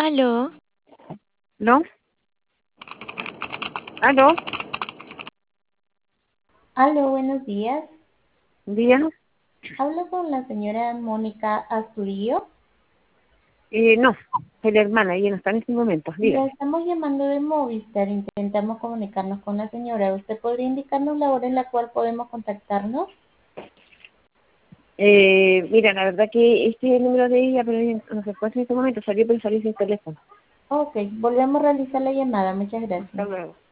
Aló, ¿No? ¿Aló? aló, buenos días. ¿Día? Hablo con la señora Mónica Asturio. No, soy la hermana, ella no está en este momento, La dígame. estamos llamando de Movistar. Intentamos comunicarnos con la señora. ¿Usted podría indicarnos la hora en la cual podemos contactarnos? Mira, la verdad que este es el número de ella, pero ella no se encuentra en este momento, salió, pero salió sin teléfono. Ok, volvemos a realizar la llamada. Muchas Hasta gracias. luego.